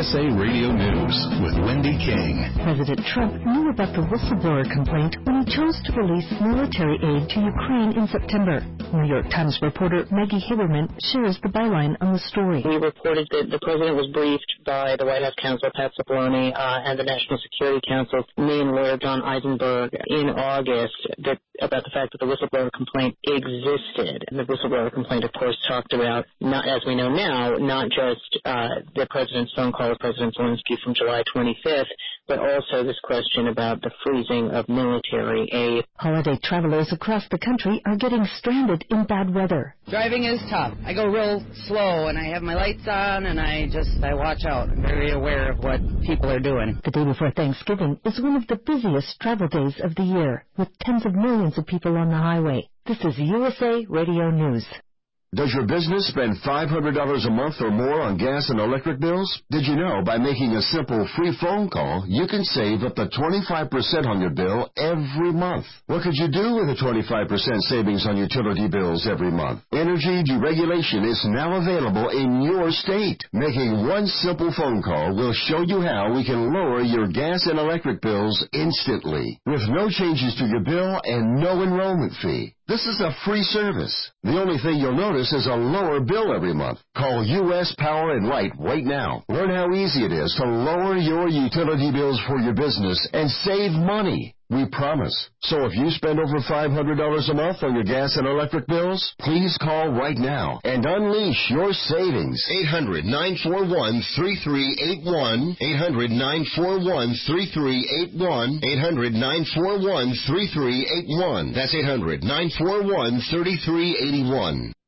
USA Radio News with Wendy King. President Trump knew about the whistleblower complaint when he chose to release military aid to Ukraine in September. New York Times reporter Maggie Haberman shares the byline on the story. We reported that the president was briefed by the White House counsel, Pat Cipollone, and the National Security Council's main lawyer, John Eisenberg, in August about the fact that the whistleblower complaint existed. And the whistleblower complaint, of course, talked about, not as we know now, not just the president's phone call with President Zelensky from July 25th, but also this question about the freezing of military aid. Holiday travelers across the country are getting stranded in bad weather. Driving is tough. I go real slow, and I have my lights on, and I watch out. I'm very aware of what people are doing. The day before Thanksgiving is one of the busiest travel days of the year, with tens of millions of people on the highway. This is USA Radio News. Does your business spend $500 a month or more on gas and electric bills? Did you know by making a simple free phone call, you can save up to 25% on your bill every month? What could you do with a 25% savings on utility bills every month? Energy deregulation is now available in your state. Making one simple phone call will show you how we can lower your gas and electric bills instantly, with no changes to your bill and no enrollment fee. This is a free service. The only thing you'll notice is a lower bill every month. Call U.S. Power and Light right now. Learn how easy it is to lower your utility bills for your business and save money. We promise. So if you spend over $500 a month on your gas and electric bills, please call right now and unleash your savings. 800-941-3381. 800-941-3381. 800-941-3381. That's 800-941-3381.